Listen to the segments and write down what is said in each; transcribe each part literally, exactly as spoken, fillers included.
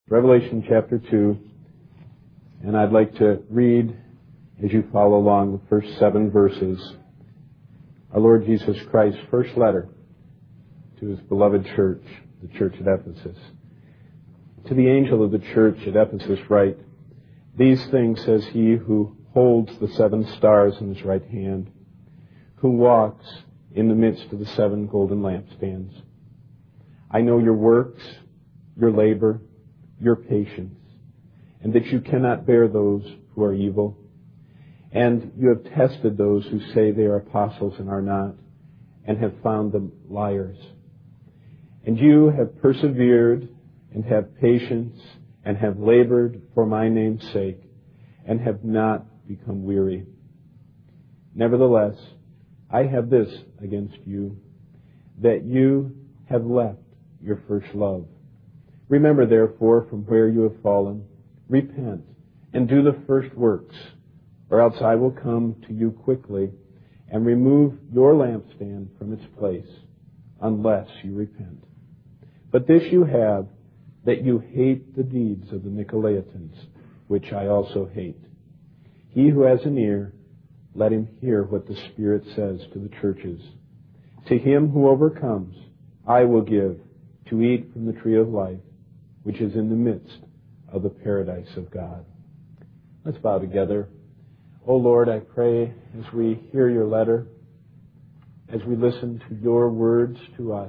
Revelation chapter two, and I'd like to read, as you follow along, the first seven verses. Our Lord Jesus Christ's first letter to His beloved church, the church at Ephesus. To the angel of the church at Ephesus write, "These things says He who holds the seven stars in His right hand, who walks in the midst of the seven golden lampstands. I know your works, your labor, your patience, and that you cannot bear those who are evil. And you have tested those who say they are apostles and are not, and have found them liars. And you have persevered and have patience and have labored for my name's sake and have not become weary. Nevertheless, I have this against you, that you have left your first love. Remember, therefore, from where you have fallen, repent and do the first works, or else I will come to you quickly and remove your lampstand from its place, unless you repent. But this you have, that you hate the deeds of the Nicolaitans, which I also hate. He who has an ear, let him hear what the Spirit says to the churches. To him who overcomes, I will give to eat from the tree of life, which is in the midst of the paradise of God." Let's bow together. Oh Lord, I pray as we hear your letter, as we listen to your words to us,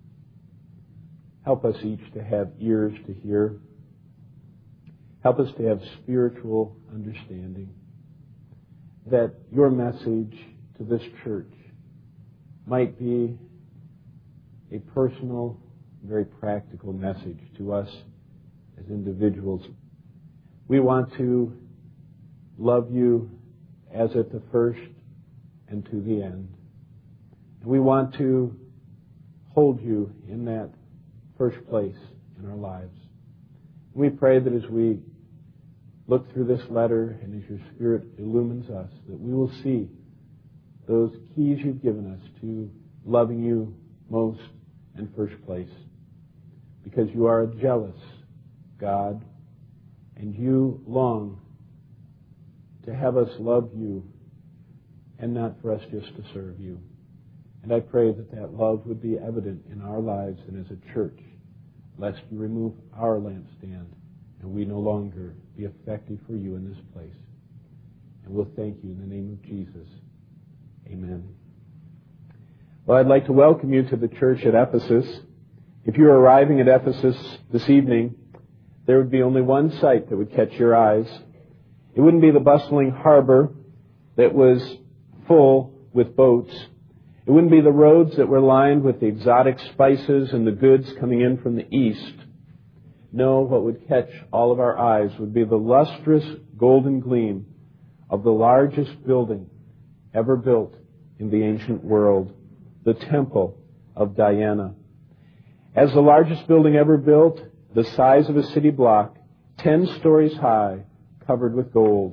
help us each to have ears to hear. Help us to have spiritual understanding, that your message to this church might be a personal, very practical message to us as individuals. We want to love you as at the first and to the end. And we want to hold you in that first place in our lives. We pray that as we look through this letter and as your Spirit illumines us, that we will see those keys you've given us to loving you most and first place. Because you are a jealous God, and you long to have us love you and not for us just to serve you. And I pray that that love would be evident in our lives and as a church, lest you remove our lampstand and we no longer be effective for you in this place. And we'll thank you in the name of Jesus. Amen. Well, I'd like to welcome you to the church at Ephesus. If you're arriving at Ephesus this evening, there would be only one sight that would catch your eyes. It wouldn't be the bustling harbor that was full with boats. It wouldn't be the roads that were lined with the exotic spices and the goods coming in from the east. No, what would catch all of our eyes would be the lustrous golden gleam of the largest building ever built in the ancient world, the Temple of Diana. As the largest building ever built, the size of a city block, ten stories high, covered with gold.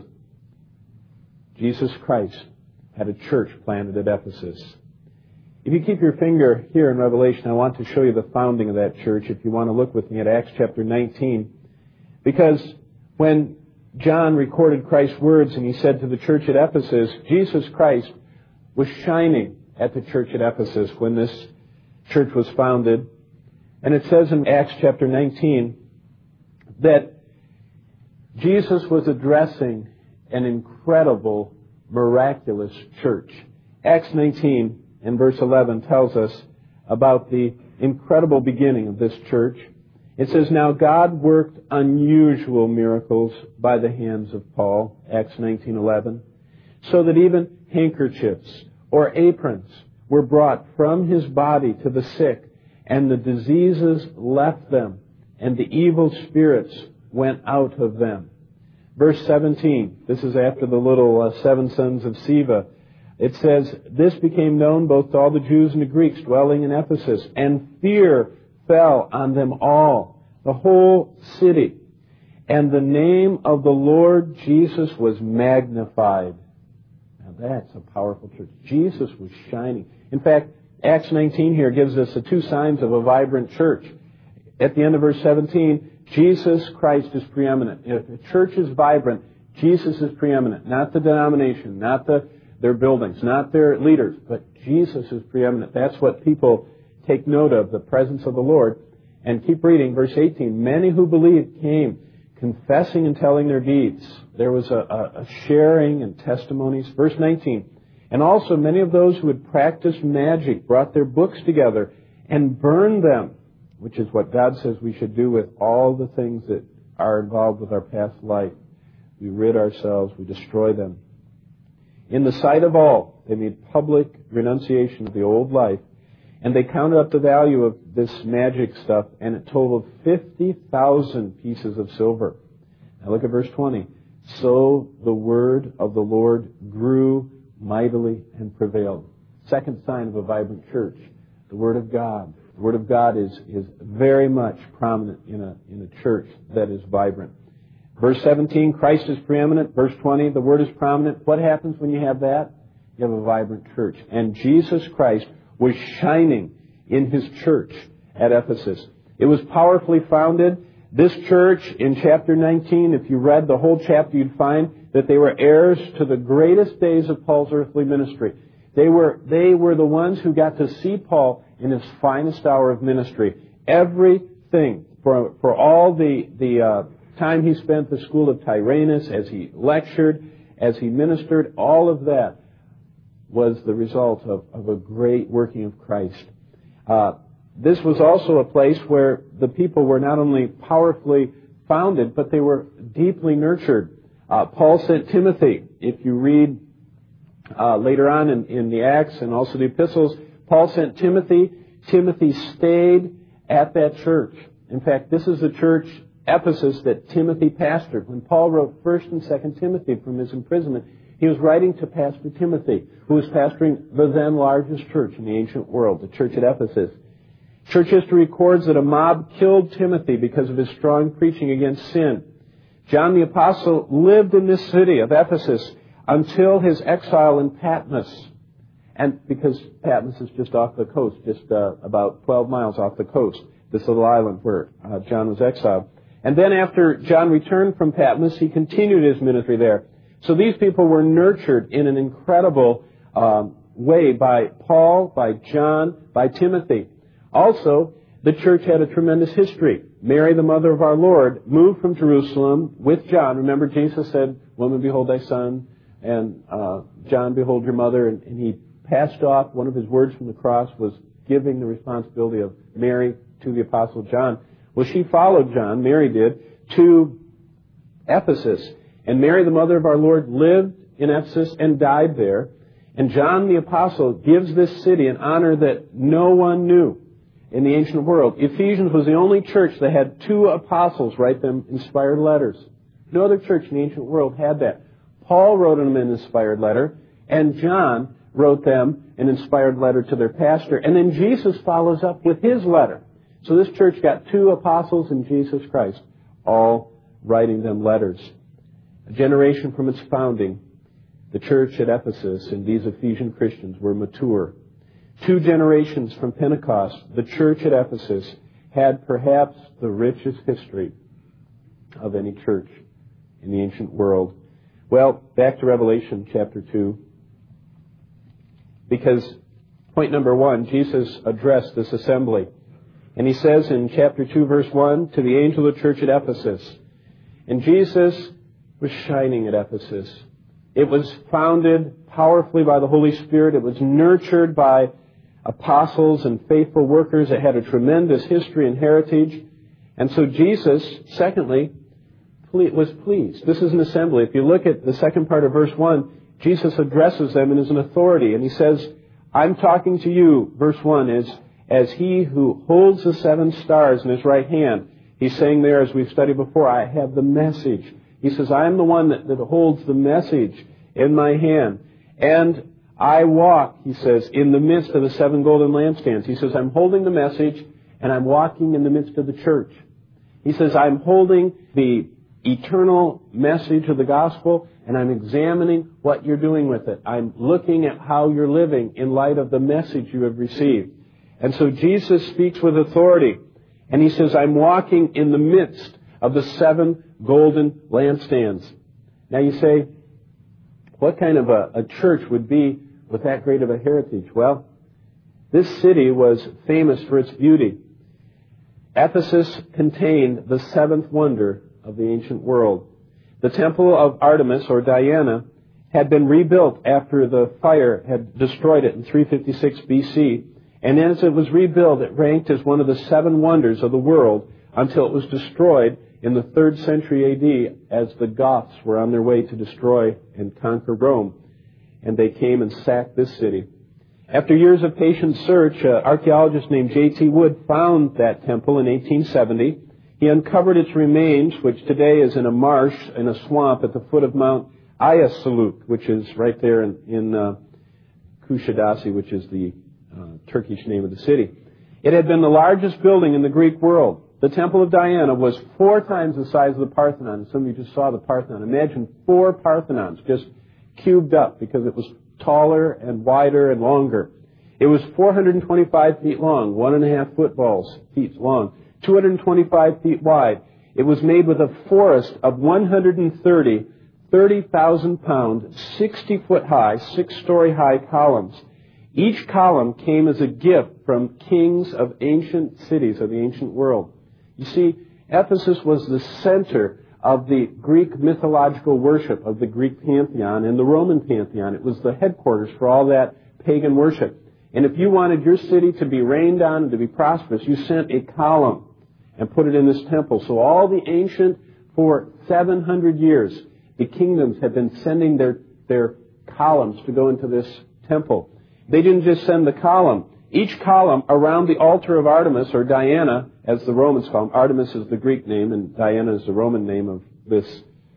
Jesus Christ had a church planted at Ephesus. If you keep your finger here in Revelation, I want to show you the founding of that church, if you want to look with me at Acts chapter nineteen. Because when John recorded Christ's words and he said to the church at Ephesus, Jesus Christ was shining at the church at Ephesus when this church was founded. And it says in Acts chapter nineteen that Jesus was addressing an incredible, miraculous church. Acts nineteen and verse eleven tells us about the incredible beginning of this church. It says, "Now God worked unusual miracles by the hands of Paul," Acts nineteen eleven, "so that even handkerchiefs or aprons were brought from his body to the sick, and the diseases left them, and the evil spirits went out of them." Verse seventeen, this is after the little uh, seven sons of Sceva. It says, "This became known both to all the Jews and the Greeks dwelling in Ephesus, and fear fell on them all, the whole city. And the name of the Lord Jesus was magnified." Now that's a powerful church. Jesus was shining. In fact, Acts nineteen here gives us the two signs of a vibrant church. At the end of verse seventeen, Jesus Christ is preeminent. If a church is vibrant, Jesus is preeminent. Not the denomination, not the, their buildings, not their leaders, but Jesus is preeminent. That's what people take note of, the presence of the Lord. And keep reading, verse eighteen. Many who believed came, confessing and telling their deeds. There was a, a, a sharing and testimonies. Verse nineteen. And also many of those who had practiced magic brought their books together and burned them, which is what God says we should do with all the things that are involved with our past life. We rid ourselves, we destroy them. In the sight of all, they made public renunciation of the old life, and they counted up the value of this magic stuff, and it totaled fifty thousand pieces of silver. Now look at verse twenty. So the word of the Lord grew mightily and prevailed. Second sign of a vibrant church, the Word of God. The Word of God is, is very much prominent in a, in a church that is vibrant. Verse seventeen, Christ is preeminent. Verse twenty, the Word is prominent. What happens when you have that? You have a vibrant church. And Jesus Christ was shining in His church at Ephesus. It was powerfully founded. This church, in chapter nineteen, if you read the whole chapter, you'd find that they were heirs to the greatest days of Paul's earthly ministry. They were, they were the ones who got to see Paul in his finest hour of ministry. Everything, for, for all the, the uh, time he spent at the school of Tyrannus, as he lectured, as he ministered, all of that was the result of, of a great working of Christ. Uh, this was also a place where the people were not only powerfully founded, but they were deeply nurtured. Uh, Paul sent Timothy. If you read uh, later on in, in the Acts and also the epistles, Paul sent Timothy. Timothy stayed at that church. In fact, this is the church, Ephesus, that Timothy pastored. When Paul wrote First and Second Timothy from his imprisonment, he was writing to Pastor Timothy, who was pastoring the then largest church in the ancient world, the church at Ephesus. Church history records that a mob killed Timothy because of his strong preaching against sin. John the Apostle lived in this city of Ephesus until his exile in Patmos. And because Patmos is just off the coast, just uh, about twelve miles off the coast, this little island where uh, John was exiled. And then after John returned from Patmos, he continued his ministry there. So these people were nurtured in an incredible um, way by Paul, by John, by Timothy. Also, the church had a tremendous history. Mary, the mother of our Lord, moved from Jerusalem with John. Remember, Jesus said, "Woman, behold thy son," and uh, John, behold your mother. And, and he passed off, one of his words from the cross was giving the responsibility of Mary to the Apostle John. Well, she followed John, Mary did, to Ephesus. And Mary, the mother of our Lord, lived in Ephesus and died there. And John the Apostle gives this city an honor that no one knew in the ancient world. Ephesians was the only church that had two apostles write them inspired letters. No other church in the ancient world had that. Paul wrote them an inspired letter, and John wrote them an inspired letter to their pastor. And then Jesus follows up with his letter. So this church got two apostles and Jesus Christ, all writing them letters. A generation from its founding, the church at Ephesus and these Ephesian Christians were mature. Two generations from Pentecost, the church at Ephesus had perhaps the richest history of any church in the ancient world. Well, back to Revelation chapter two. Because point number one, Jesus addressed this assembly. And he says in chapter two, verse one, to the angel of the church at Ephesus. And Jesus was shining at Ephesus. It was founded powerfully by the Holy Spirit. It was nurtured by apostles and faithful workers. It had a tremendous history and heritage. And so Jesus, secondly, was pleased. This is an assembly. If you look at the second part of verse one, Jesus addresses them in his authority. And he says, I'm talking to you, verse one, as, as he who holds the seven stars in his right hand. He's saying there, as we've studied before, I have the message. He says, I am the one that, that holds the message in my hand. And I walk, he says, in the midst of the seven golden lampstands. He says, I'm holding the message and I'm walking in the midst of the church. He says, I'm holding the eternal message of the gospel and I'm examining what you're doing with it. I'm looking at how you're living in light of the message you have received. And so Jesus speaks with authority. And he says, I'm walking in the midst of the seven golden lampstands. Now you say, what kind of a, a church would be with that great of a heritage? Well, this city was famous for its beauty. Ephesus contained the seventh wonder of the ancient world. The temple of Artemis, or Diana, had been rebuilt after the fire had destroyed it in three fifty-six B C, and as it was rebuilt, it ranked as one of the seven wonders of the world until it was destroyed in the third century A D as the Goths were on their way to destroy and conquer Rome, and they came and sacked this city. After years of patient search, an archaeologist named J T Wood found that temple in eighteen seventy. He uncovered its remains, which today is in a marsh in a swamp at the foot of Mount Ayasaluk, which is right there in, in uh, Kushadasi, which is the uh, Turkish name of the city. It had been the largest building in the Greek world. The Temple of Diana was four times the size of the Parthenon. Some of you just saw the Parthenon. Imagine four Parthenons just cubed up because it was taller and wider and longer. It was four hundred twenty-five feet long, one and a half footballs feet long, two hundred twenty-five feet wide. It was made with a forest of one hundred thirty thirty thousand pound, sixty foot high, six story high columns. Each column came as a gift from kings of ancient cities of the ancient world. You see, Ephesus was the center of the Greek mythological worship of the Greek pantheon and the Roman pantheon. It was the headquarters for all that pagan worship. And if you wanted your city to be rained on and to be prosperous, you sent a column and put it in this temple. So all the ancient, for seven hundred years, the kingdoms had been sending their, their columns to go into this temple. They didn't just send the column. Each column around the altar of Artemis, or Diana, as the Romans call them. Artemis is the Greek name, and Diana is the Roman name of this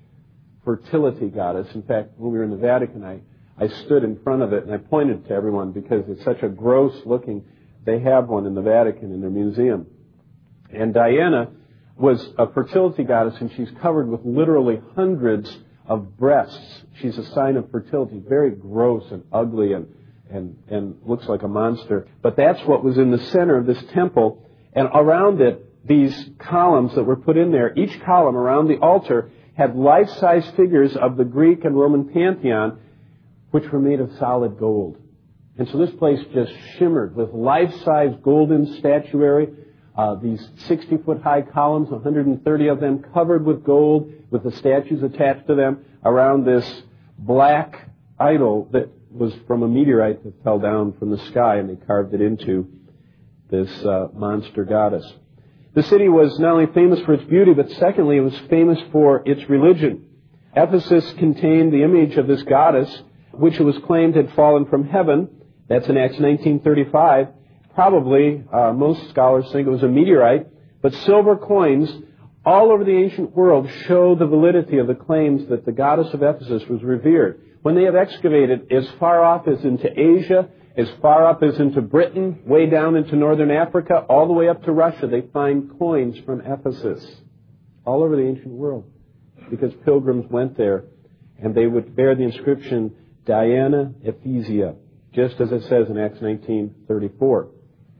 fertility goddess. In fact, when we were in the Vatican, I, I stood in front of it, and I pointed to everyone because it's such a gross-looking... They have one in the Vatican in their museum. And Diana was a fertility goddess, and she's covered with literally hundreds of breasts. She's a sign of fertility, very gross and ugly and, and, and looks like a monster. But that's what was in the center of this temple. And around it, these columns that were put in there, each column around the altar had life-size figures of the Greek and Roman pantheon, which were made of solid gold. And so this place just shimmered with life-size golden statuary. Uh, these sixty foot high columns, one hundred thirty of them covered with gold, with the statues attached to them around this black idol that was from a meteorite that fell down from the sky, and they carved it into this uh, monster goddess. The city was not only famous for its beauty, but secondly, it was famous for its religion. Ephesus contained the image of this goddess, which it was claimed had fallen from heaven. That's in Acts nineteen thirty-five. Probably, uh, most scholars think it was a meteorite, but silver coins all over the ancient world show the validity of the claims that the goddess of Ephesus was revered. When they have excavated as far off as into Asia, as far up as into Britain, way down into northern Africa, all the way up to Russia, they find coins from Ephesus all over the ancient world, because pilgrims went there and they would bear the inscription Diana Ephesia, just as it says in Acts nineteen thirty-four.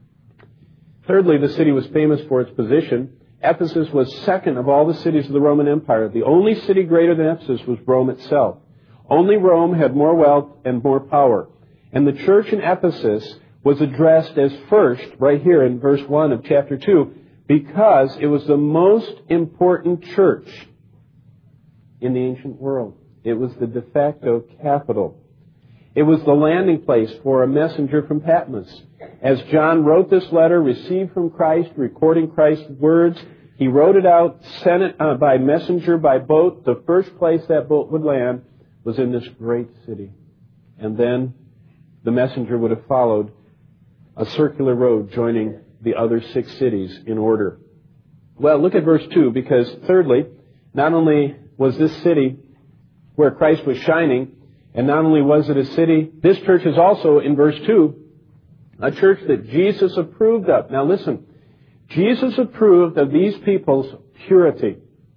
Thirdly, the city was famous for its position. Ephesus was second of all the cities of the Roman Empire. The only city greater than Ephesus was Rome itself. Only Rome had more wealth and more power. And the church in Ephesus was addressed as first, right here in verse one of chapter two, because it was the most important church in the ancient world. It was the de facto capital. It was the landing place for a messenger from Patmos. As John wrote this letter, received from Christ, recording Christ's words, he wrote it out, sent it uh, by messenger, by boat. The first place that boat would land was in this great city. And then the messenger would have followed a circular road joining the other six cities in order. Well, look at verse two, because thirdly, not only was this city where Christ was shining, and not only was it a city, this church is also, in verse two, a church that Jesus approved of. Now listen, Jesus approved of these people's purity.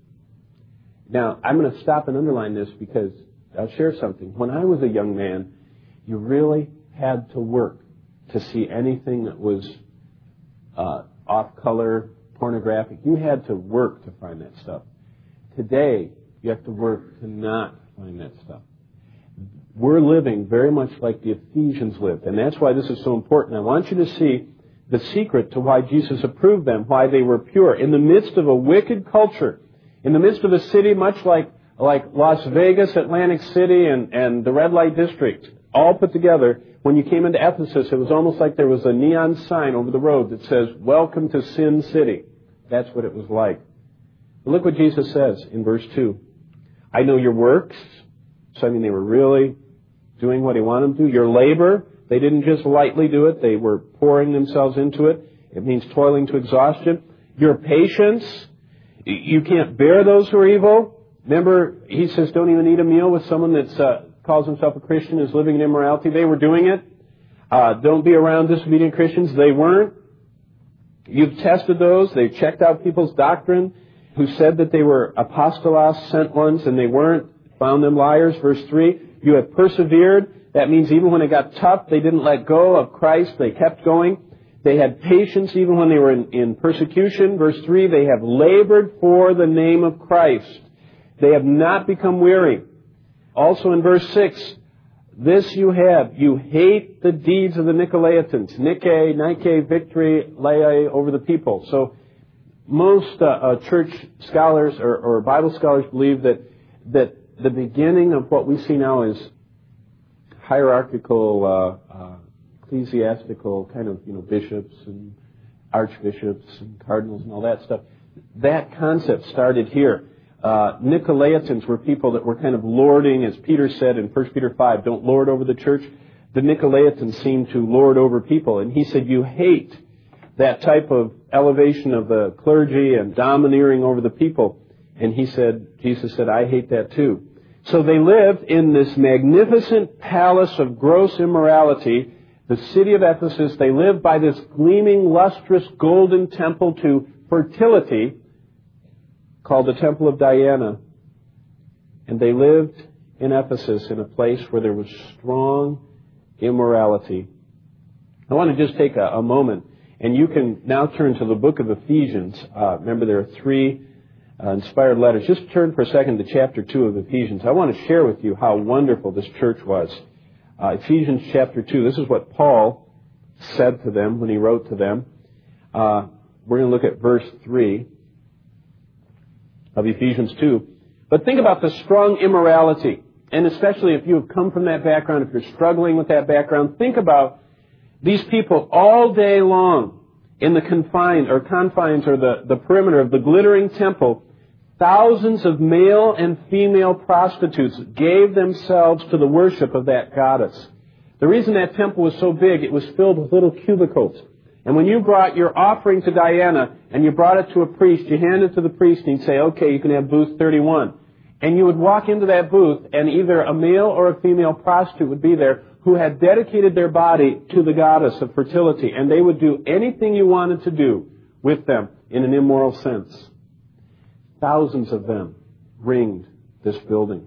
Now, I'm going to stop and underline this because I'll share something. When I was a young man, you really had to work to see anything that was uh, off color, pornographic. You had to work to find that stuff. Today, you have to work to not find that stuff. We're living very much like the Ephesians lived, and that's why this is so important. I want you to see the secret to why Jesus approved them, why they were pure. In the midst of a wicked culture, in the midst of a city much like, like Las Vegas, Atlantic City, and, and the red light district, all put together, when you came into Ephesus, it was almost like there was a neon sign over the road that says, "Welcome to Sin City." That's what it was like. But look what Jesus says in verse two. "I know your works." So, I mean, they were really doing what He wanted them to do. "Your labor," they didn't just lightly do it. They were pouring themselves into it. It means toiling to exhaustion. "Your patience," you can't bear those who are evil. Remember, He says, don't even eat a meal with someone that uh, calls himself a Christian, is living in immorality. They were doing it. Uh, don't be around disobedient Christians. They weren't. You've tested those. They've checked out people's doctrine who said that they were apostolos, sent ones, and they weren't. Found them liars. Verse three, "You have persevered." That means even when it got tough, they didn't let go of Christ. They kept going. They had patience even when they were in, in persecution. Verse three, "They have labored for the name of Christ." They have not become weary. Also in verse six, "This you have, you hate the deeds of the Nicolaitans." Nike, Nike, victory, lay over the people. So most uh, uh, church scholars or, or Bible scholars believe that that the beginning of what we see now is hierarchical, uh, uh, ecclesiastical kind of, you know, bishops and archbishops and cardinals and all that stuff. That concept started here. Uh, Nicolaitans were people that were kind of lording, as Peter said in First Peter five, don't lord over the church. The Nicolaitans seemed to lord over people. And he said, you hate that type of elevation of the clergy and domineering over the people. And he said, Jesus said, I hate that too. So they lived in this magnificent palace of gross immorality, the city of Ephesus. They lived by this gleaming, lustrous, golden temple to fertility called the Temple of Diana. And they lived in Ephesus in a place where there was strong immorality. I want to just take a, a moment, and you can now turn to the book of Ephesians. Uh, remember, there are three uh, inspired letters. Just turn for a second to chapter two of Ephesians. I want to share with you how wonderful this church was. Uh, Ephesians chapter two, this is what Paul said to them when he wrote to them. Uh, we're going to look at verse three of Ephesians two. But think about the strong immorality. And especially if you have come from that background, if you're struggling with that background, think about these people all day long in the confines or confines or the, the perimeter of the glittering temple. Thousands of male and female prostitutes gave themselves to the worship of that goddess. The reason that temple was so big, it was filled with little cubicles. And when you brought your offering to Diana and you brought it to a priest, you handed it to the priest and he'd say, okay, you can have booth thirty-one. And you would walk into that booth and either a male or a female prostitute would be there who had dedicated their body to the goddess of fertility. And they would do anything you wanted to do with them in an immoral sense. Thousands of them ringed this building.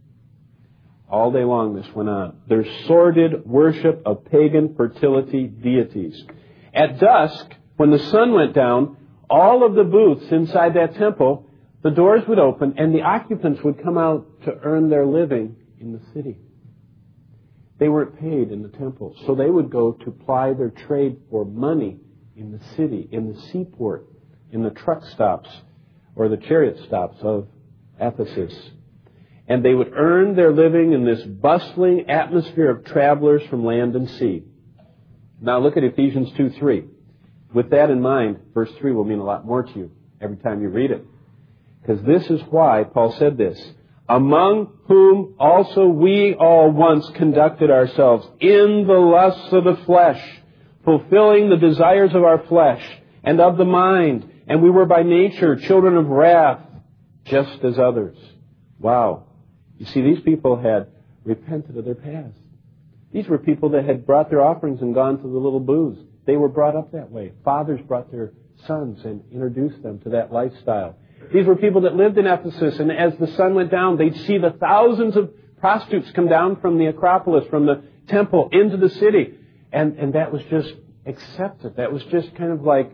All day long this went on. Their sordid worship of pagan fertility deities. At dusk, when the sun went down, all of the booths inside that temple, the doors would open and the occupants would come out to earn their living in the city. They weren't paid in the temple, so they would go to ply their trade for money in the city, in the seaport, in the truck stops or the chariot stops of Ephesus. And they would earn their living in this bustling atmosphere of travelers from land and sea. Now look at Ephesians two three. With that in mind, verse three will mean a lot more to you every time you read it. Because this is why Paul said this. Among whom also we all once conducted ourselves in the lusts of the flesh, fulfilling the desires of our flesh and of the mind. And we were by nature children of wrath, just as others. Wow. You see, these people had repented of their past. These were people that had brought their offerings and gone to the little booths. They were brought up that way. Fathers brought their sons and introduced them to that lifestyle. These were people that lived in Ephesus, and as the sun went down, they'd see the thousands of prostitutes come down from the Acropolis, from the temple, into the city. And, and that was just accepted. That was just kind of like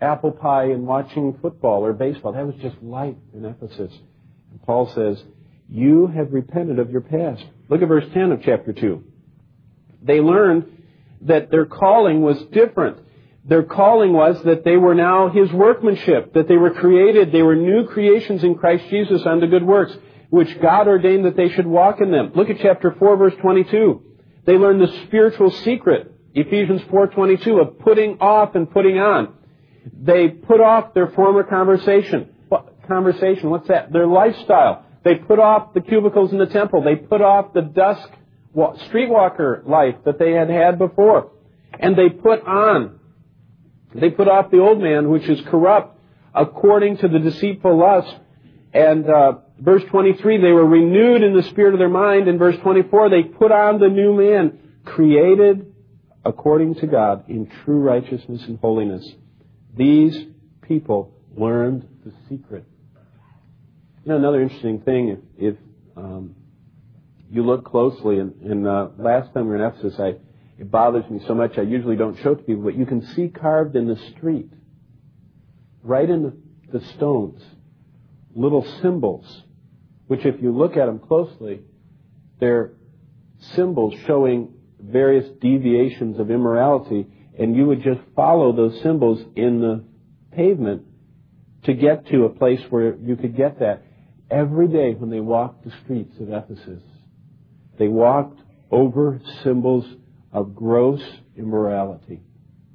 apple pie and watching football or baseball. That was just life in Ephesus. And Paul says, you have repented of your past. Look at verse ten of chapter two. They learned that their calling was different. Their calling was that they were now His workmanship, that they were created, they were new creations in Christ Jesus unto good works, which God ordained that they should walk in them. Look at chapter four, verse twenty-two. They learned the spiritual secret, Ephesians four twenty-two, of putting off and putting on. They put off their former conversation. What conversation? What's that? Their lifestyle. They put off the cubicles in the temple. They put off the dusk streetwalker life that they had had before. And they put on They put off the old man, which is corrupt, according to the deceitful lust. And uh, verse twenty-three, they were renewed in the spirit of their mind. In verse twenty-four, they put on the new man, created according to God in true righteousness and holiness. These people learned the secret. You know, another interesting thing, if, if um, you look closely, and, and uh, last time we were in Ephesus, I... It bothers me so much I usually don't show it to people, but you can see carved in the street, right in the, the stones, little symbols, which if you look at them closely, they're symbols showing various deviations of immorality, and you would just follow those symbols in the pavement to get to a place where you could get that. Every day when they walked the streets of Ephesus, they walked over symbols of gross immorality.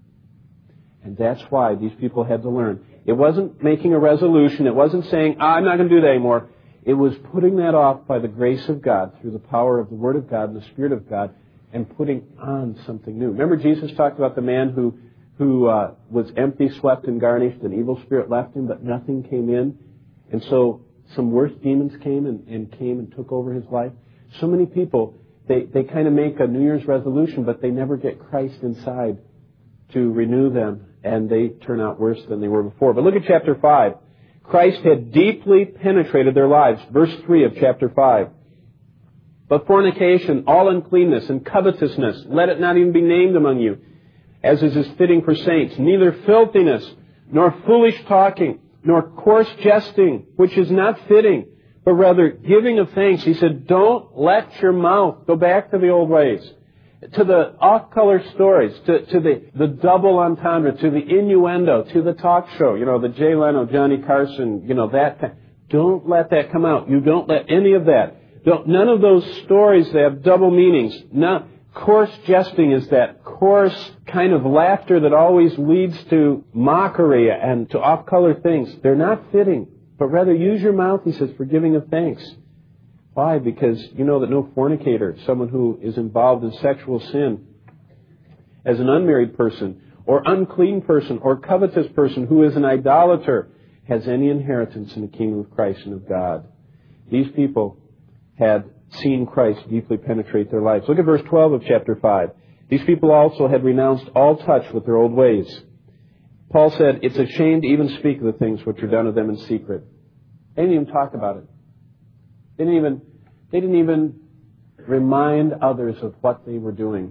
And that's why these people had to learn. It wasn't making a resolution. It wasn't saying, ah, I'm not going to do that anymore. It was putting that off by the grace of God through the power of the Word of God and the Spirit of God and putting on something new. Remember Jesus talked about the man who, who uh, was empty, swept, and garnished. An evil spirit left him, but nothing came in. And so some worse demons came and, and came and took over his life. So many people... They they kind of make a New Year's resolution, but they never get Christ inside to renew them, and they turn out worse than they were before. But look at chapter five. Christ had deeply penetrated their lives. Verse three of chapter five. But fornication, all uncleanness, and covetousness, let it not even be named among you, as is fitting for saints. Neither filthiness, nor foolish talking, nor coarse jesting, which is not fitting, but rather giving of thanks. He said, don't let your mouth go back to the old ways, to the off-color stories, to, to the, the double entendre, to the innuendo, to the talk show, you know, the Jay Leno, Johnny Carson, you know, that. Don't let that come out. You don't let any of that. Don't, none of those stories that have double meanings. No, coarse jesting is that coarse kind of laughter that always leads to mockery and to off-color things. They're not fitting. But rather use your mouth, he says, for giving of thanks. Why? Because you know that no fornicator, someone who is involved in sexual sin, as an unmarried person, or unclean person, or covetous person who is an idolater, has any inheritance in the kingdom of Christ and of God. These people had seen Christ deeply penetrate their lives. Look at verse twelve of chapter five. These people also had renounced all touch with their old ways. Paul said, it's a shame to even speak of the things which are done of them in secret. They didn't even talk about it. They didn't even, they didn't even remind others of what they were doing.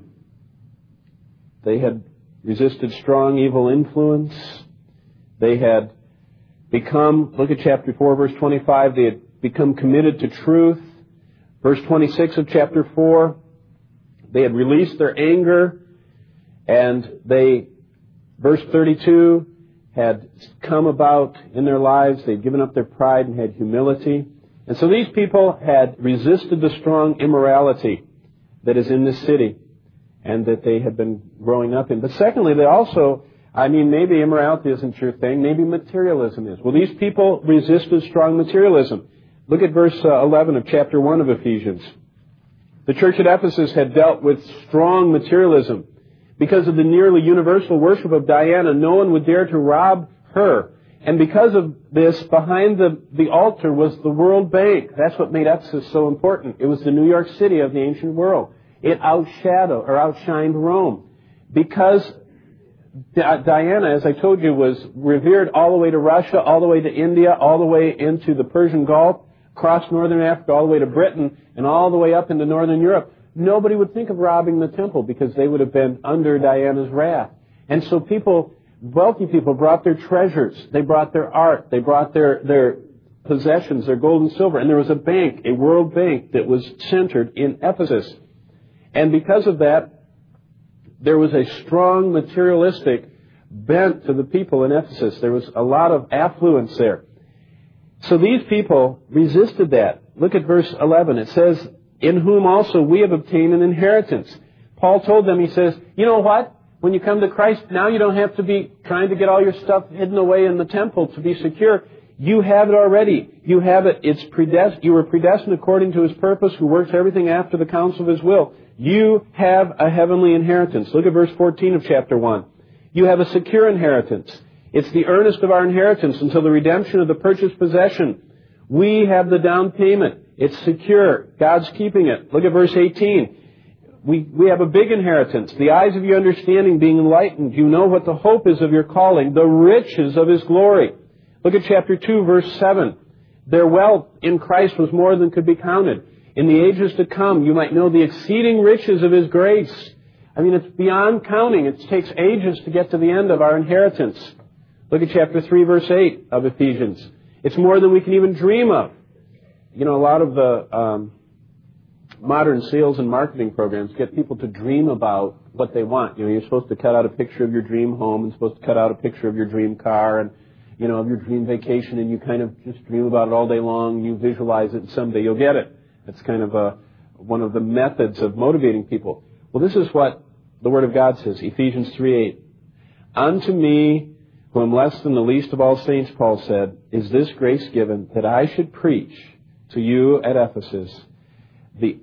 They had resisted strong evil influence. They had become, look at chapter four, verse twenty-five, they had become committed to truth. Verse twenty-six of chapter four, they had released their anger, and they, verse thirty-two, had come about in their lives. They'd given up their pride and had humility. And so these people had resisted the strong immorality that is in this city and that they had been growing up in. But secondly, they also, I mean, maybe immorality isn't your thing. Maybe materialism is. Well, these people resisted strong materialism. Look at verse eleven of chapter one of Ephesians. The church at Ephesus had dealt with strong materialism. Because of the nearly universal worship of Diana, no one would dare to rob her. And because of this, behind the, the altar was the World Bank. That's what made Ephesus so important. It was the New York City of the ancient world. It outshadowed or outshined Rome. Because Diana, as I told you, was revered all the way to Russia, all the way to India, all the way into the Persian Gulf, across northern Africa, all the way to Britain, and all the way up into northern Europe. Nobody would think of robbing the temple because they would have been under Diana's wrath. And so people Wealthy people brought their treasures. They brought their art. They brought their, their possessions, their gold and silver. And there was a bank, a world bank, that was centered in Ephesus. And because of that, there was a strong materialistic bent to the people in Ephesus. There was a lot of affluence there. So these people resisted that. Look at verse eleven. It says, in whom also we have obtained an inheritance. Paul told them, he says, you know what? When you come to Christ, now you don't have to be trying to get all your stuff hidden away in the temple to be secure. You have it already. You have it. It's predestined. You were predestined according to His purpose, who works everything after the counsel of His will. You have a heavenly inheritance. Look at verse fourteen of chapter one. You have a secure inheritance. It's the earnest of our inheritance until the redemption of the purchased possession. We have the down payment. It's secure. God's keeping it. Look at verse eighteen. We, we have a big inheritance. The eyes of your understanding being enlightened. You know what the hope is of your calling, the riches of His glory. Look at chapter two, verse seven. Their wealth in Christ was more than could be counted. In the ages to come, you might know the exceeding riches of His grace. I mean, it's beyond counting. It takes ages to get to the end of our inheritance. Look at chapter three, verse eight of Ephesians. It's more than we can even dream of. You know, a lot of the um, modern sales and marketing programs get people to dream about what they want. You know, you're supposed to cut out a picture of your dream home and supposed to cut out a picture of your dream car and, you know, of your dream vacation, and you kind of just dream about it all day long. You visualize it, and someday you'll get it. That's kind of a, one of the methods of motivating people. Well, this is what the Word of God says, Ephesians three eight. Unto me, who am less than the least of all saints, Paul said, is this grace given, that I should preach to you at Ephesus the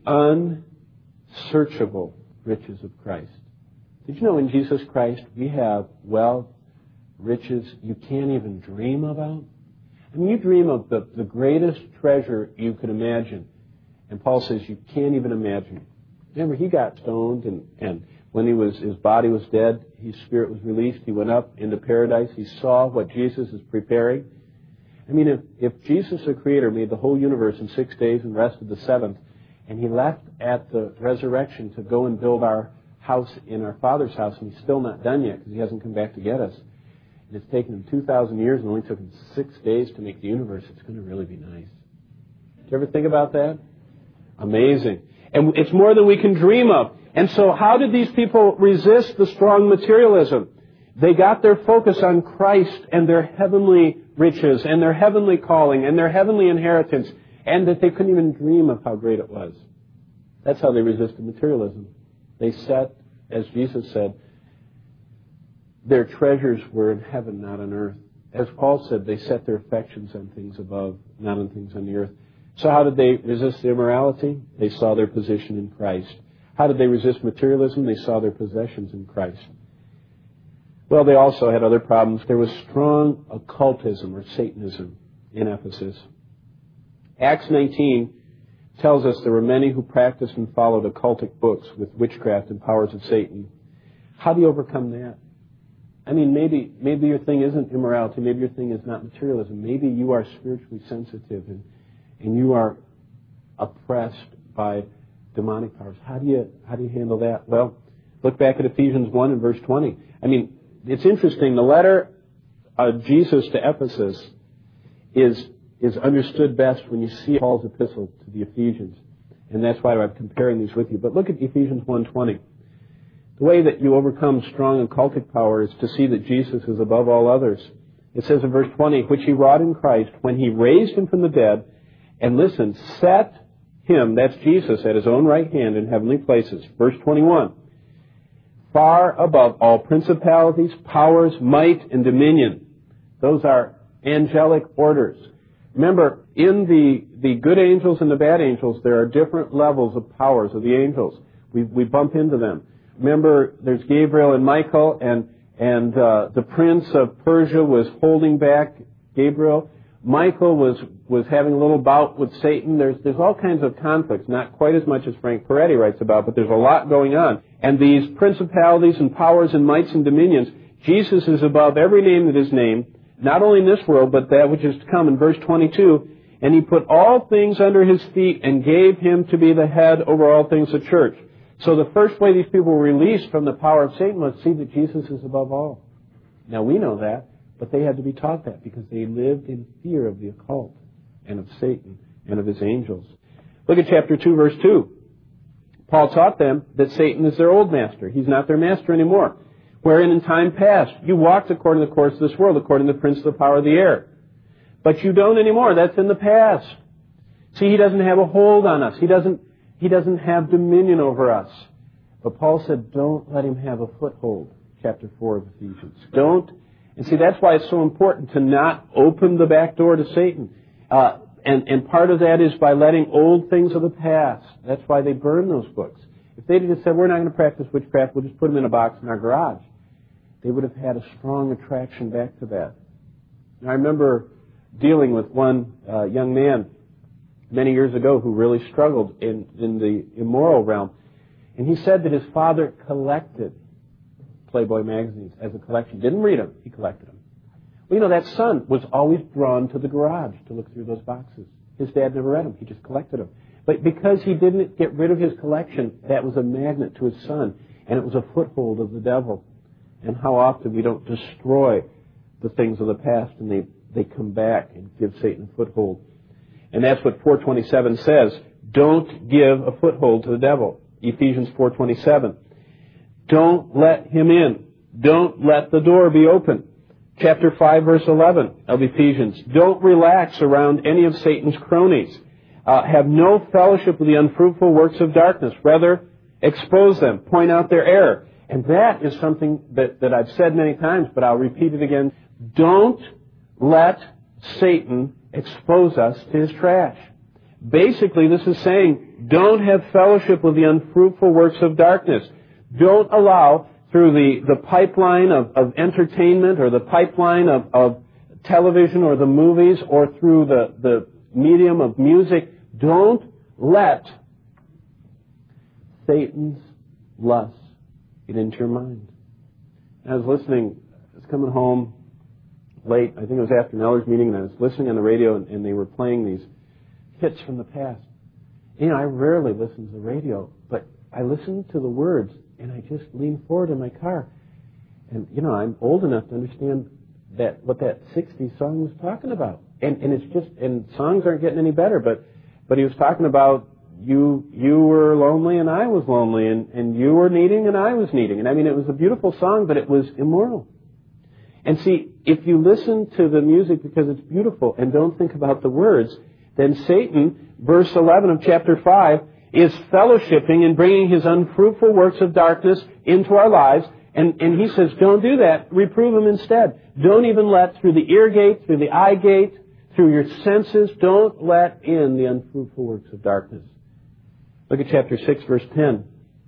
unsearchable riches of Christ. Did you know in Jesus Christ we have wealth, riches you can't even dream about? I mean, you dream of the, the greatest treasure you could imagine. And Paul says you can't even imagine. Remember, he got stoned, and, and when he was his body was dead, his spirit was released. He went up into paradise. He saw what Jesus is preparing. I mean, if, if Jesus, the Creator, made the whole universe in six days and rested the seventh, and He left at the resurrection to go and build our house in our Father's house, and He's still not done yet because He hasn't come back to get us. And it's taken Him two thousand years and only took Him six days to make the universe. It's going to really be nice. Did you ever think about that? Amazing. And it's more than we can dream of. And so how did these people resist the strong materialism? They got their focus on Christ and their heavenly riches and their heavenly calling and their heavenly inheritance, and that they couldn't even dream of how great it was. That's how they resisted materialism. They set, as Jesus said, their treasures were in heaven, not on earth. As Paul said, they set their affections on things above, not on things on the earth. So how did they resist immorality? They saw their position in Christ. How did they resist materialism? They saw their possessions in Christ. Well, they also had other problems. There was strong occultism or Satanism in Ephesus. Acts nineteen tells us there were many who practiced and followed occultic books with witchcraft and powers of Satan. How do you overcome that? I mean, maybe maybe your thing isn't immorality. Maybe your thing is not materialism. Maybe you are spiritually sensitive and, and you are oppressed by demonic powers. How do you how do you handle that? Well, look back at Ephesians one and verse twenty. I mean, it's interesting. The letter of Jesus to Ephesus is is understood best when you see Paul's epistle to the Ephesians. And that's why I'm comparing these with you. But look at Ephesians one twenty. The way that you overcome strong occultic power is to see that Jesus is above all others. It says in verse twenty, which He wrought in Christ when He raised Him from the dead, and listen, set Him, that's Jesus, at His own right hand in heavenly places. Verse twenty-one, far above all principalities, powers, might, and dominion. Those are angelic orders. Remember, in the, the good angels and the bad angels, there are different levels of powers of the angels. We, we bump into them. Remember, there's Gabriel and Michael, and, and uh, the prince of Persia was holding back Gabriel. Michael was, was having a little bout with Satan. There's, there's all kinds of conflicts, not quite as much as Frank Peretti writes about, but there's a lot going on. And these principalities and powers and mights and dominions, Jesus is above every name that is named, not only in this world, but that which is to come. In verse twenty-two, and He put all things under His feet and gave Him to be the head over all things, the church. So the first way these people were released from the power of Satan was to see that Jesus is above all. Now we know that, but they had to be taught that because they lived in fear of the occult and of Satan and of his angels. Look at chapter two, verse two. Paul taught them that Satan is their old master. He's not their master anymore. Wherein in time past you walked according to the course of this world, according to the prince of the power of the air. But you don't anymore. That's in the past. See, he doesn't have a hold on us. He doesn't, he doesn't have dominion over us. But Paul said, don't let him have a foothold. Chapter four of Ephesians. Don't. And see, that's why it's so important to not open the back door to Satan. Uh, and, and part of that is by letting old things of the past. That's why they burn those books. If they just said, we're not going to practice witchcraft, we'll just put them in a box in our garage, they would have had a strong attraction back to that. And I remember dealing with one uh, young man many years ago who really struggled in, in the immoral realm. And he said that his father collected Playboy magazines as a collection. Didn't read them, he collected them. Well, you know, that son was always drawn to the garage to look through those boxes. His dad never read them, he just collected them. But because he didn't get rid of his collection, that was a magnet to his son, and it was a foothold of the devil. And how often we don't destroy the things of the past, and they, they come back and give Satan a foothold. And that's what four twenty-seven says. Don't give a foothold to the devil. Ephesians four twenty-seven. Don't let him in. Don't let the door be open. Chapter five, verse eleven of Ephesians. Don't relax around any of Satan's cronies. Uh, have no fellowship with the unfruitful works of darkness. Rather, expose them. Point out their error. And that is something that, that I've said many times, but I'll repeat it again. Don't let Satan expose us to his trash. Basically, this is saying, don't have fellowship with the unfruitful works of darkness. Don't allow, through the, the pipeline of, of entertainment or the pipeline of, of television or the movies or through the, the medium of music, don't let Satan's lust get into your mind. I was listening, I was coming home late, I think it was after an elders meeting, and I was listening on the radio, and, and they were playing these hits from the past. You know, I rarely listen to the radio, but I listened to the words, and I just leaned forward in my car. And, you know, I'm old enough to understand that what that sixties song was talking about. And, and it's just, and songs aren't getting any better, but, but he was talking about you, you were lonely and I was lonely, and, and you were needing and I was needing. And I mean, it was a beautiful song, but it was immoral. And see, if you listen to the music because it's beautiful and don't think about the words, then Satan, verse eleven of chapter five, is fellowshipping and bringing his unfruitful works of darkness into our lives. And, and he says, don't do that. Reprove him instead. Don't even let, through the ear gate, through the eye gate, through your senses, don't let in the unfruitful works of darkness. Look at chapter six, verse ten.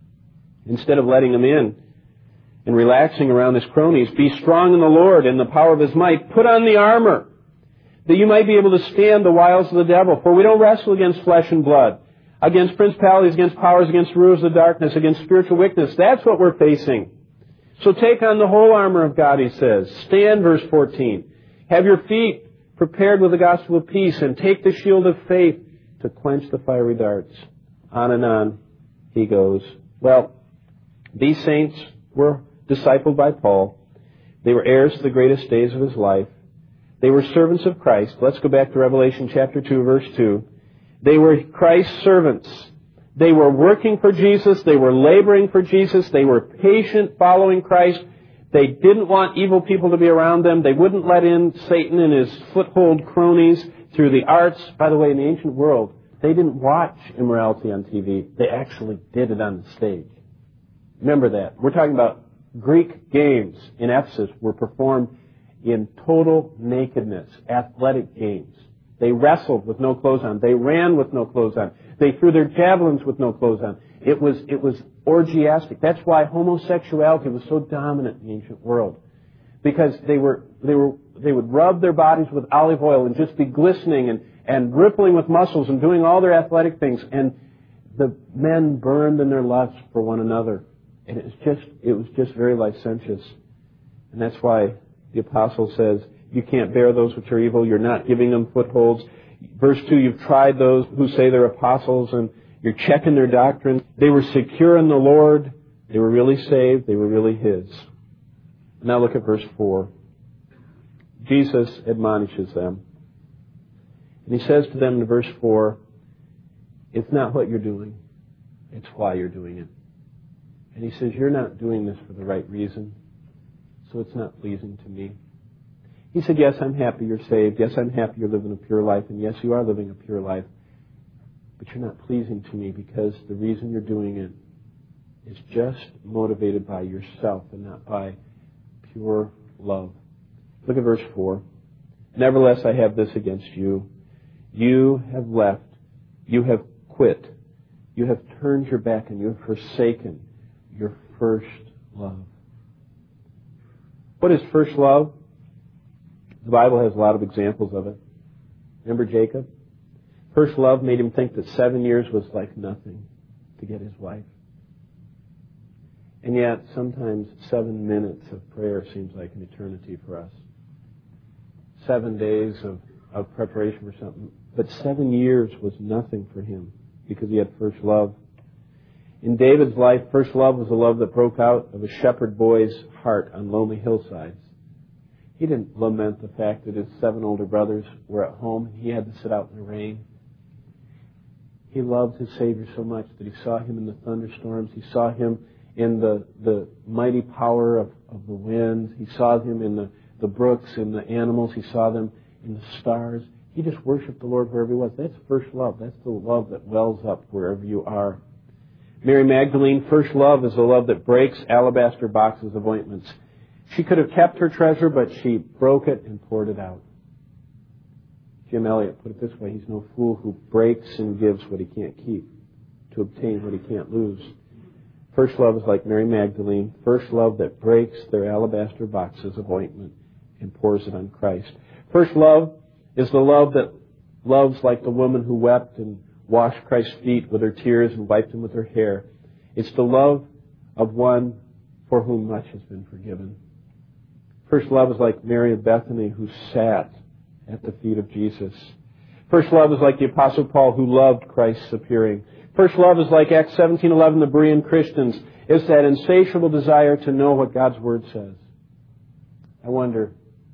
Instead of letting him in and relaxing around his cronies, be strong in the Lord and the power of his might. Put on the armor, that you might be able to stand the wiles of the devil. For we don't wrestle against flesh and blood, against principalities, against powers, against rulers of darkness, against spiritual wickedness. That's what we're facing. So take on the whole armor of God, he says. Stand, verse fourteen. Have your feet prepared with the gospel of peace, and take the shield of faith to quench the fiery darts. On and on he goes. Well, these saints were discipled by Paul. They were heirs to the greatest days of his life. They were servants of Christ. Let's go back to Revelation chapter two, verse two. They were Christ's servants. They were working for Jesus. They were laboring for Jesus. They were patient following Christ. They didn't want evil people to be around them. They wouldn't let in Satan and his foothold cronies through the arts. By the way, in the ancient world, they didn't watch immorality on T V. They actually did it on the stage. Remember that. We're talking about Greek games in Ephesus were performed in total nakedness, athletic games. They wrestled with no clothes on. They ran with no clothes on. They threw their javelins with no clothes on. It was, it was orgiastic. That's why homosexuality was so dominant in the ancient world. Because they were, they were, they would rub their bodies with olive oil and just be glistening and, and rippling with muscles and doing all their athletic things. And the men burned in their lust for one another. And it was just, it was just very licentious. And that's why the apostle says, you can't bear those which are evil. You're not giving them footholds. Verse two, you've tried those who say they're apostles, and you're checking their doctrine. They were secure in the Lord. They were really saved. They were really His. Now look at verse four. Jesus admonishes them. And he says to them in verse four, it's not what you're doing, it's why you're doing it. And he says, you're not doing this for the right reason, so it's not pleasing to me. He said, yes, I'm happy you're saved. Yes, I'm happy you're living a pure life. And yes, you are living a pure life. But you're not pleasing to me because the reason you're doing it is just motivated by yourself and not by pure love. Look at verse four. Nevertheless, I have this against you. You have left. You have quit. You have turned your back and you have forsaken your first love. What is first love? The Bible has a lot of examples of it. Remember Jacob? First love made him think that seven years was like nothing to get his wife. And yet, sometimes seven minutes of prayer seems like an eternity for us. Seven days of, of preparation for something. But seven years was nothing for him because he had first love. In David's life, first love was a love that broke out of a shepherd boy's heart on lonely hillsides. He didn't lament the fact that his seven older brothers were at home and he had to sit out in the rain. He loved his Savior so much that he saw him in the thunderstorms. He saw him in the, the mighty power of, of the winds. He saw him in the, the brooks and the animals. He saw them in the stars. He just worshiped the Lord wherever he was. That's first love. That's the love that wells up wherever you are. Mary Magdalene, first love is a love that breaks alabaster boxes of ointments. She could have kept her treasure, but she broke it and poured it out. Jim Elliot put it this way, he's no fool who breaks and gives what he can't keep to obtain what he can't lose. First love is like Mary Magdalene, first love that breaks their alabaster boxes of ointment and pours it on Christ. First love is the love that loves like the woman who wept and washed Christ's feet with her tears and wiped them with her hair. It's the love of one for whom much has been forgiven. First love is like Mary of Bethany who sat at the feet of Jesus. First love is like the Apostle Paul who loved Christ's appearing. First love is like Acts seventeen eleven, the Berean Christians. It's that insatiable desire to know what God's Word says. I wonder,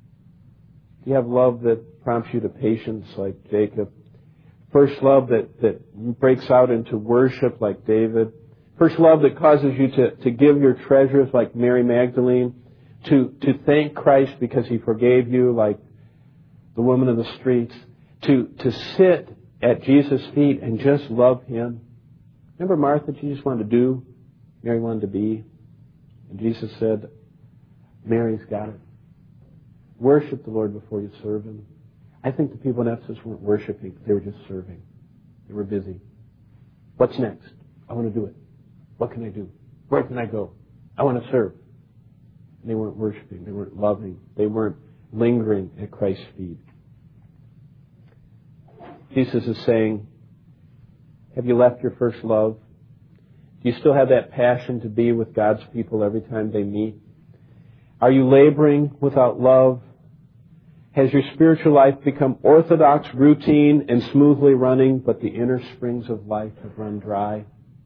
do you have love that prompts you to patience like Jacob? First love that, that breaks out into worship like David. First love that causes you to, to give your treasures like Mary Magdalene. To, to thank Christ because He forgave you like the woman of the streets. To, to sit at Jesus' feet and just love Him. Remember Martha? She just wanted to do. Mary wanted to be. And Jesus said, Mary's got it. Worship the Lord before you serve Him. I think the people in Ephesus weren't worshiping. They were just serving. They were busy. What's next? I want to do it. What can I do? Where can I go? I want to serve. And they weren't worshiping. They weren't loving. They weren't lingering at Christ's feet. Jesus is saying, have you left your first love? Do you still have that passion to be with God's people every time they meet? Are you laboring without love? Has your spiritual life become orthodox, routine, and smoothly running, but the inner springs of life have run dry?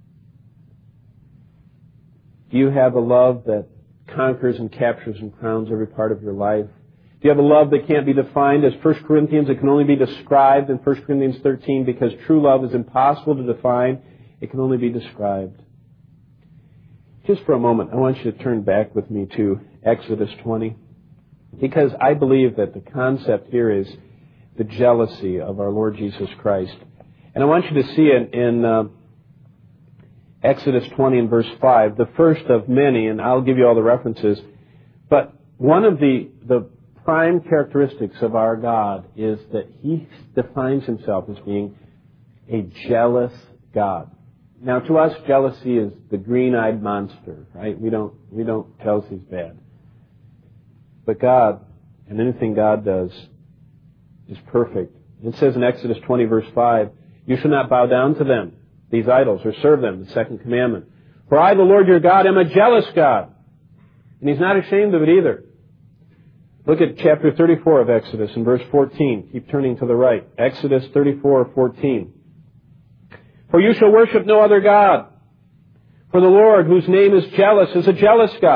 Do you have a love that conquers and captures and crowns every part of your life? Do you have a love that can't be defined? As First Corinthians, it can only be described in First Corinthians thirteen because true love is impossible to define. It can only be described. Just for a moment, I want you to turn back with me to Exodus twenty. Because I believe that the concept here is the jealousy of our Lord Jesus Christ. And I want you to see it in uh, Exodus twenty and verse five, the first of many, and I'll give you all the references. But one of the, the prime characteristics of our God is that He defines Himself as being a jealous God. Now, to us, jealousy is the green-eyed monster, right? We don't, we don't, jealousy's bad. But God, and anything God does, is perfect. It says in Exodus twenty, verse five, you shall not bow down to them, these idols, or serve them, the second commandment. For I, the Lord your God, am a jealous God. And He's not ashamed of it either. Look at chapter thirty-four of Exodus in verse fourteen. Keep turning to the right. Exodus thirty-four, fourteen. For you shall worship no other God. For the Lord, whose name is jealous, is a jealous God.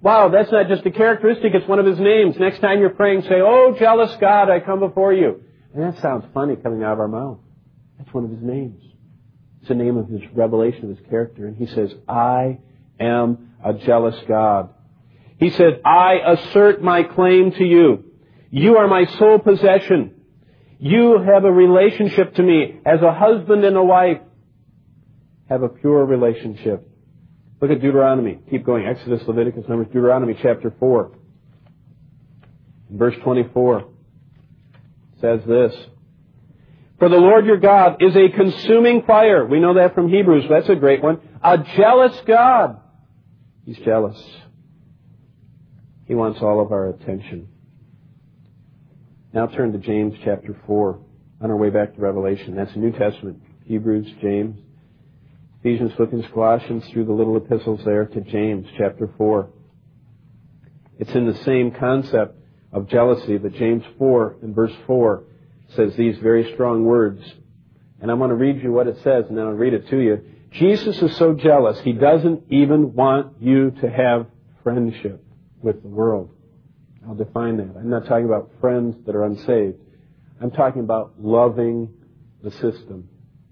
Wow, that's not just a characteristic, it's one of His names. Next time you're praying, say, "Oh, jealous God, I come before you." And that sounds funny coming out of our mouth. That's one of His names. It's the name of His revelation of His character. And He says, "I am a jealous God." He said, "I assert my claim to you. You are my sole possession. You have a relationship to me as a husband and a wife. Have a pure relationship." Look at Deuteronomy. Keep going. Exodus, Leviticus, Numbers, Deuteronomy chapter four. Verse twenty-four says this. "For the Lord your God is a consuming fire." We know that from Hebrews. That's a great one. "A jealous God." He's jealous. He wants all of our attention. Now turn to James chapter four. On our way back to Revelation. That's the New Testament. Hebrews, James, Ephesians, Philippians, Colossians, through the little epistles there to James chapter four. It's in the same concept of jealousy, but James four and verse four says these very strong words. And I want to read you what it says, and then I'll read it to you. Jesus is so jealous, He doesn't even want you to have friendship with the world. I'll define that. I'm not talking about friends that are unsaved. I'm talking about loving the system.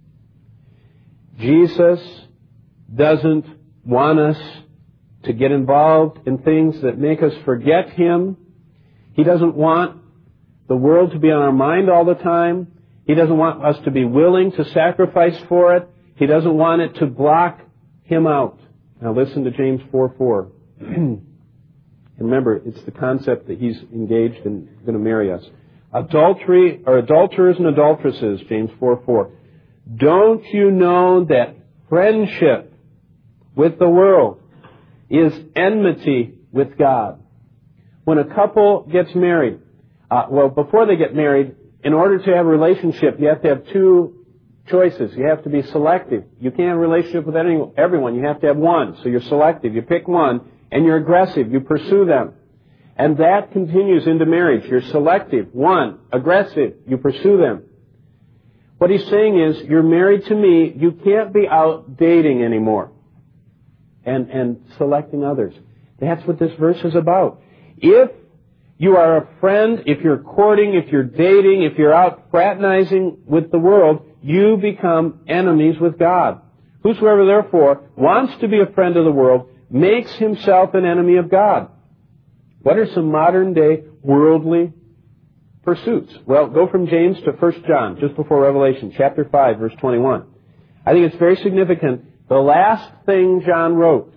Jesus doesn't want us to get involved in things that make us forget Him. He doesn't want the world to be on our mind all the time. He doesn't want us to be willing to sacrifice for it. He doesn't want it to block Him out. Now listen to James four four. And remember, it's the concept that He's engaged in going to marry us. Adultery, or adulterers and adulteresses, James four four. Don't you know that friendship with the world is enmity with God? When a couple gets married, uh, well, before they get married, in order to have a relationship, you have to have two choices. You have to be selective. You can't have a relationship with any, everyone. You have to have one. So you're selective. You pick one, and you're aggressive. You pursue them. And that continues into marriage. You're selective. One. Aggressive. You pursue them. What he's saying is, you're married to me, you can't be out dating anymore and, and selecting others. That's what this verse is about. If you are a friend, if you're courting, if you're dating, if you're out fraternizing with the world, you become enemies with God. Whosoever therefore wants to be a friend of the world makes himself an enemy of God. What are some modern day worldly pursuits? Well, go from James to First John, just before Revelation, chapter five, verse twenty-one. I think it's very significant. The last thing John wrote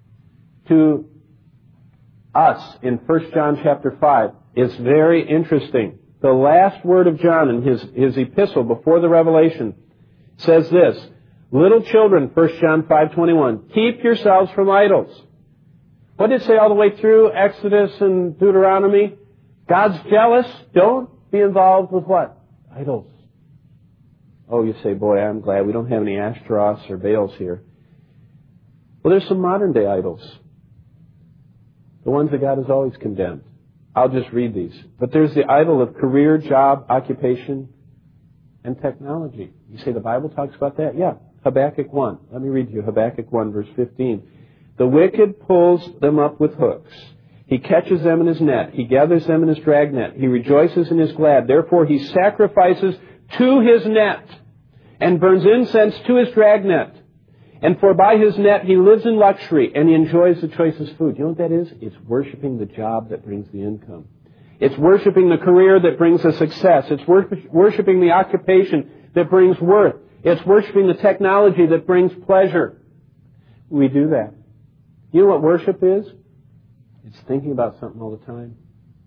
to us in First John chapter five is very interesting. The last word of John in his, his epistle before the Revelation says this, "Little children," First John five twenty-one, "keep yourselves from idols." What did it say all the way through Exodus and Deuteronomy? God's jealous. Don't be involved with what? Idols. Oh, you say, boy, I'm glad we don't have any Ashtaroths or Baals here. Well, there's some modern day idols. The ones that God has always condemned. I'll just read these. But there's the idol of career, job, occupation, and technology. You say the Bible talks about that? Yeah. Habakkuk one. Let me read you Habakkuk one, verse fifteen. "The wicked pulls them up with hooks. He catches them in his net. He gathers them in his dragnet. He rejoices and is glad. Therefore he sacrifices to his net and burns incense to his dragnet. And for by his net he lives in luxury and he enjoys the choicest food." You know what that is? It's worshiping the job that brings the income. It's worshiping the career that brings the success. It's worshiping the occupation that brings worth. It's worshiping the technology that brings pleasure. We do that. You know what worship is? It's thinking about something all the time.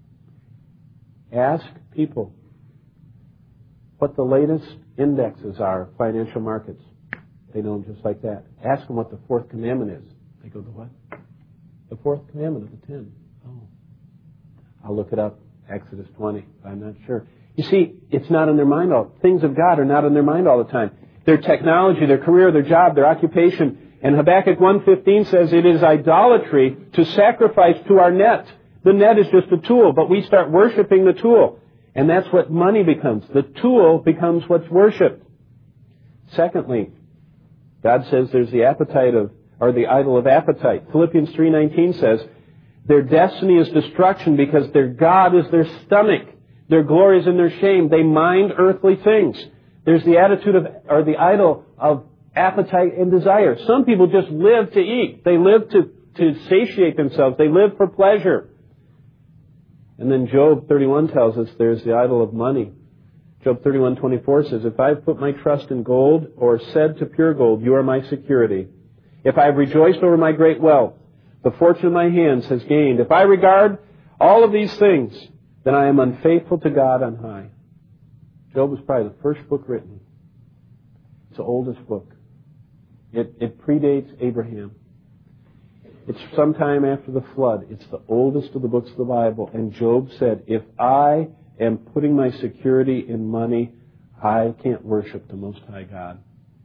Ask people what the latest indexes are of financial markets. They know them just like that. Ask them what the fourth commandment is. They go, the what? The fourth commandment of the ten. Oh. I'll look it up. Exodus twenty. I'm not sure. You see, it's not in their mind all. Things of God are not in their mind all the time. Their technology, their career, their job, their occupation. And Habakkuk one fifteen says it is idolatry to sacrifice to our net. The net is just a tool, but we start worshiping the tool. And that's what money becomes. The tool becomes what's worshipped. Secondly, God says there's the appetite of, or the idol of appetite. Philippians three nineteen says, Their destiny is destruction because their God is their stomach. Their glory is in their shame. They mind earthly things. There's the attitude of, or the idol of appetite and desire. Some people just live to eat. They live to, to satiate themselves. They live for pleasure. And then Job thirty-one tells us there's the idol of money. Job thirty-one twenty-four says, if I have put my trust in gold, or said to pure gold, you are my security. If I have rejoiced over my great wealth, the fortune of my hands has gained. If I regard all of these things, then I am unfaithful to God on high. Job was probably the first book written. It's the oldest book. It, it predates Abraham. It's sometime after the flood. It's the oldest of the books of the Bible. And Job said, if I am putting my security in money, I can't worship the Most High God.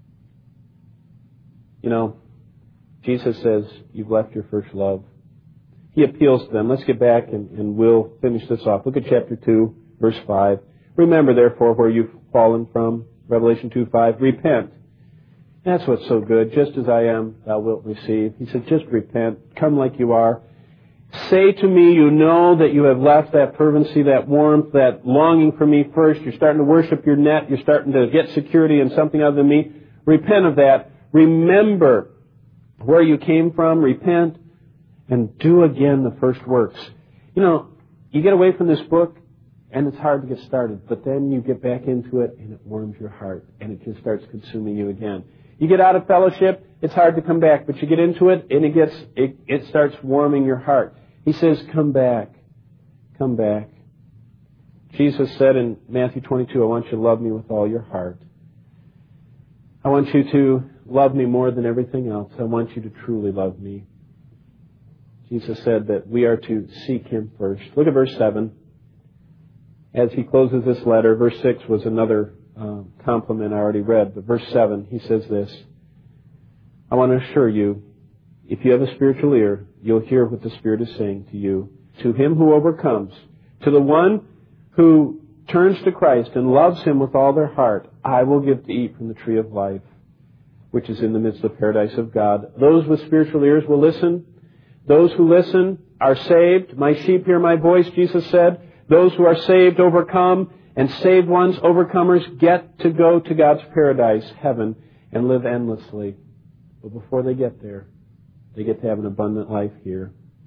You know, Jesus says, you've left your first love. He appeals to them. Let's get back and, and we'll finish this off. Look at chapter two, verse five. Remember, therefore, where you've fallen from. Revelation two five. Repent. That's what's so good. Just as I am, thou wilt receive. He said, just repent. Come like you are. Say to me, you know that you have left that fervency, that warmth, that longing for me first. You're starting to worship your net. You're starting to get security in something other than me. Repent of that. Remember where you came from. Repent and do again the first works. You know, you get away from this book and it's hard to get started, but then you get back into it and it warms your heart and it just starts consuming you again. You get out of fellowship, it's hard to come back, but you get into it and it gets it, it starts warming your heart. He says, come back. Come back. Jesus said in Matthew twenty-two, I want you to love me with all your heart. I want you to love me more than everything else. I want you to truly love me. Jesus said that we are to seek Him first. Look at verse seven. As he closes this letter, verse six was another uh, compliment I already read, but verse seven, he says this, I want to assure you, if you have a spiritual ear, you'll hear what the Spirit is saying to you. To him who overcomes, to the one who turns to Christ and loves Him with all their heart, I will give to eat from the tree of life, which is in the midst of the paradise of God. Those with spiritual ears will listen. Those who listen are saved. My sheep hear my voice, Jesus said. Those who are saved overcome, and saved ones, overcomers, get to go to God's paradise, heaven, and live endlessly. But before they get there, they get to have an abundant life here.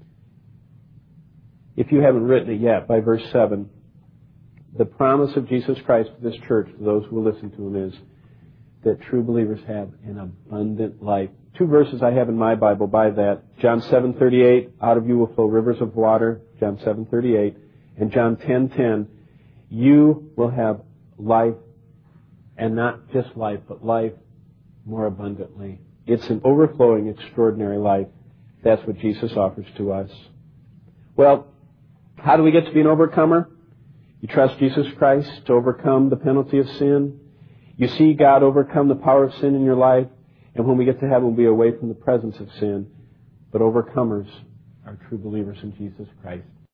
If you haven't written it yet, by verse seven, the promise of Jesus Christ to this church, to those who will listen to Him, is that true believers have an abundant life. Two verses I have in my Bible by that. John seven thirty-eight, out of you will flow rivers of water. John seven thirty-eight. And John ten ten, you will have life, and not just life, but life more abundantly. It's an overflowing, extraordinary life. That's what Jesus offers to us. Well, how do we get to be an overcomer? You trust Jesus Christ to overcome the penalty of sin. You see God overcome the power of sin in your life. And when we get to heaven, we'll be away from the presence of sin. But overcomers are true believers in Jesus Christ.